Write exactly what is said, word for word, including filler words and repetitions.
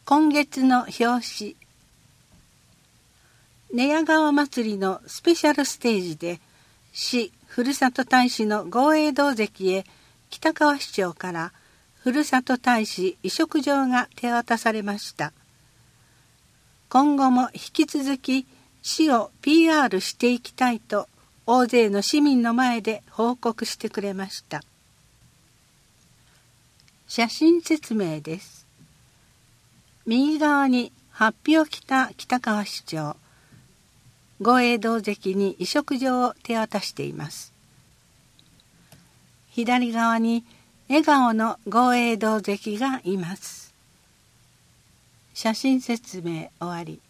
今月の表紙。寝屋川祭りのスペシャルステージで市ふるさと大使の豪栄道関へ北川市長からふるさと大使委嘱状が手渡されました。今後も引き続き市を ピーアール していきたいと大勢の市民の前で報告してくれました。写真説明です。右側に法被を着た北川市長、豪栄道関に委嘱状を手渡しています。左側に笑顔の豪栄道関がいます。写真説明終わり。